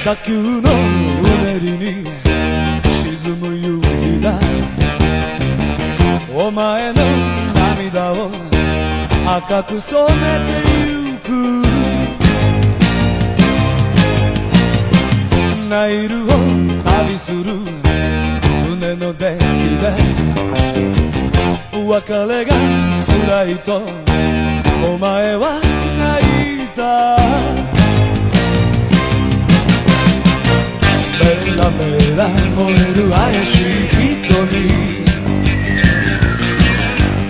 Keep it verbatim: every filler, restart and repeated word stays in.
砂丘のうねりに沈む夕日がお前の涙を赤く染めてゆく。ナイルを旅する船のデッキで別れが辛いとお前は泣いた。メラメラ燃える怪しい瞳